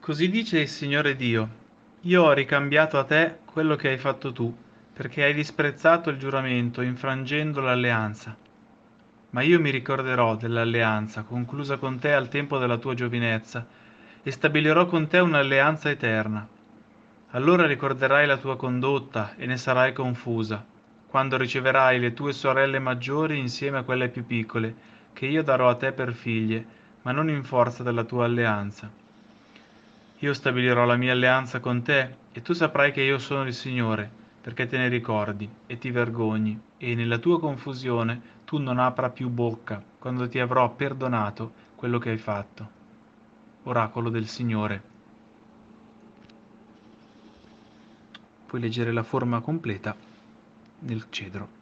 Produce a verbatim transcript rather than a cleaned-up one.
Così dice il Signore Dio: Io ho ricambiato a te quello che hai fatto tu, perché hai disprezzato il giuramento, infrangendo l'alleanza. Ma io mi ricorderò dell'alleanza conclusa con te al tempo della tua giovinezza, e stabilirò con te un'alleanza eterna. Allora ricorderai la tua condotta e ne sarai confusa, quando riceverai le tue sorelle maggiori insieme a quelle più piccole, che io darò a te per figlie, ma non in forza della tua alleanza. Io stabilirò la mia alleanza con te, e tu saprai che io sono il Signore, perché te ne ricordi e ti vergogni, e nella tua confusione tu non apra più bocca, quando ti avrò perdonato quello che hai fatto. Oracolo del Signore. Puoi leggere la forma completa nel cedro.